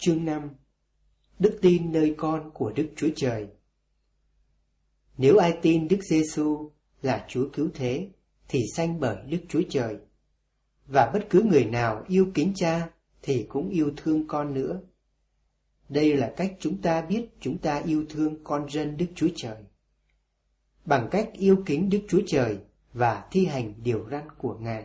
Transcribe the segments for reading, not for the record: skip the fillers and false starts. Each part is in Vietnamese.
Chương 5. Đức tin nơi con của Đức Chúa Trời. Nếu ai tin Đức Giêsu là Chúa cứu thế thì sanh bởi Đức Chúa Trời, và bất cứ người nào yêu kính Cha thì cũng yêu thương con nữa. Đây là cách chúng ta biết chúng ta yêu thương con dân Đức Chúa Trời, bằng cách yêu kính Đức Chúa Trời và thi hành điều răn của Ngài.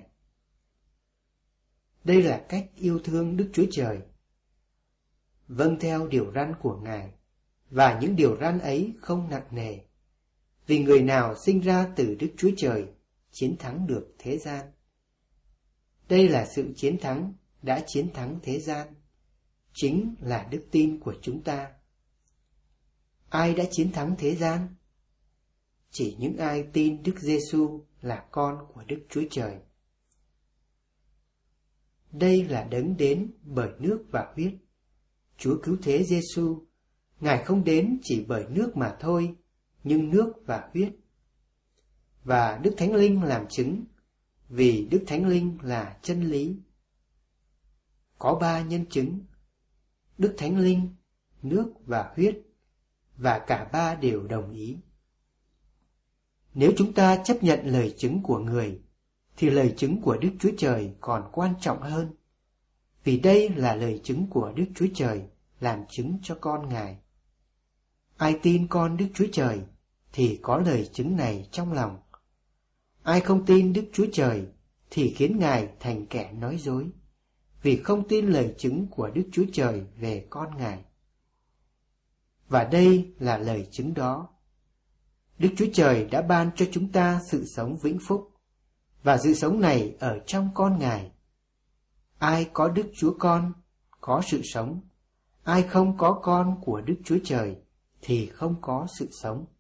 Đây là cách yêu thương Đức Chúa Trời, vâng theo điều răn của Ngài, và những điều răn ấy không nặng nề, vì người nào sinh ra từ Đức Chúa Trời chiến thắng được thế gian. Đây là sự chiến thắng đã chiến thắng thế gian, chính là đức tin của chúng ta. Ai đã chiến thắng thế gian? Chỉ những ai tin Đức Giêsu là con của Đức Chúa Trời. Đây là đấng đến bởi nước và huyết. Chúa cứu thế Giêsu, Ngài không đến chỉ bởi nước mà thôi, nhưng nước và huyết. Và Đức Thánh Linh làm chứng, vì Đức Thánh Linh là chân lý. Có 3 nhân chứng: Đức Thánh Linh, nước và huyết, và cả 3 đều đồng ý. Nếu chúng ta chấp nhận lời chứng của người, thì lời chứng của Đức Chúa Trời còn quan trọng hơn, vì đây là lời chứng của Đức Chúa Trời làm chứng cho con Ngài. Ai tin con Đức Chúa Trời thì có lời chứng này trong lòng. Ai không tin Đức Chúa Trời thì khiến Ngài thành kẻ nói dối, vì không tin lời chứng của Đức Chúa Trời về con Ngài. Và đây là lời chứng đó: Đức Chúa Trời đã ban cho chúng ta sự sống vĩnh phúc, và sự sống này ở trong con Ngài. Ai có Đức Chúa Con có sự sống, ai không có con của Đức Chúa Trời thì không có sự sống.